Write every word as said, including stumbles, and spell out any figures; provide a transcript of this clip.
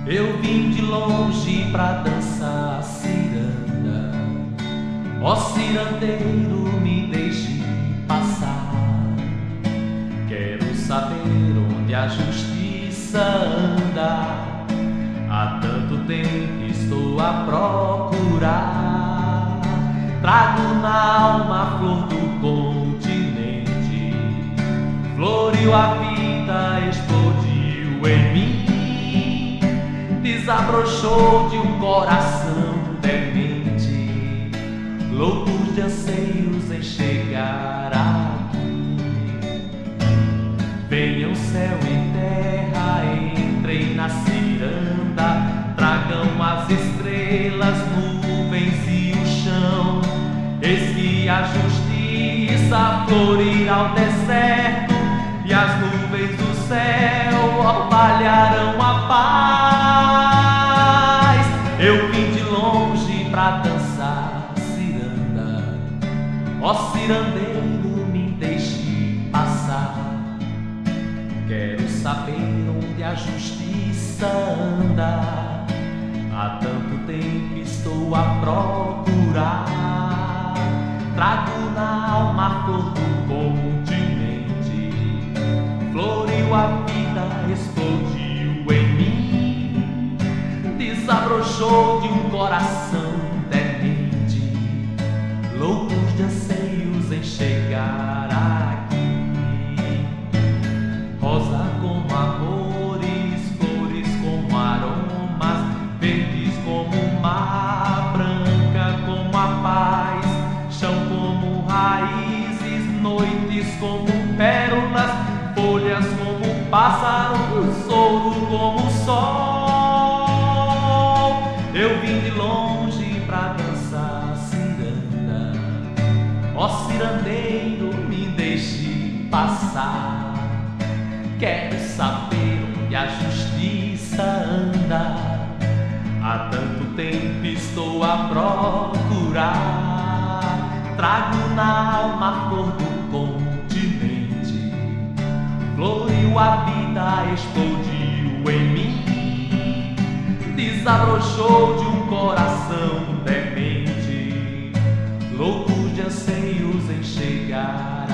Eu vim de longe pra dançar ciranda. Ó cirandeiro, me deixe passar. Quero saber onde a justiça anda. Há tanto tempo estou a procurar. Trago na alma a flor do continente. Floriu a vida, explodiu em mim. Desabrochou de um coração demente, loucos de anseios em chegar aqui. Venham céu e terra, entrem na ciranda. Tragam as estrelas, nuvens e o chão. Eis que a justiça florirá o deserto, e as nuvens do céu orvalharão a paz. Eu vim de longe pra dançar ciranda. Ó cirandeiro, me deixe passar. Quero saber onde a justiça anda. Há tanto tempo estou a procurar. Trago na alma a flor do continente. Floriu a vida, explodiu em mim. Desabrochou de um coração demente, loucos de anseios em chegar aqui. Rosa como amores, flores como aromas, verdes como o mar, branca como a paz, chão como raízes, noites como pérolas, folhas como pássaros, ouro como o sol. Eu vim de longe pra dançar ciranda. Ó cirandeiro, me deixe passar. Quero saber onde a justiça anda. Há tanto tempo estou a procurar. Trago na alma a flor do continente. Floriu a vida, explodiu em mim. Desabrochou de um coração demente, louco de anseios em chegar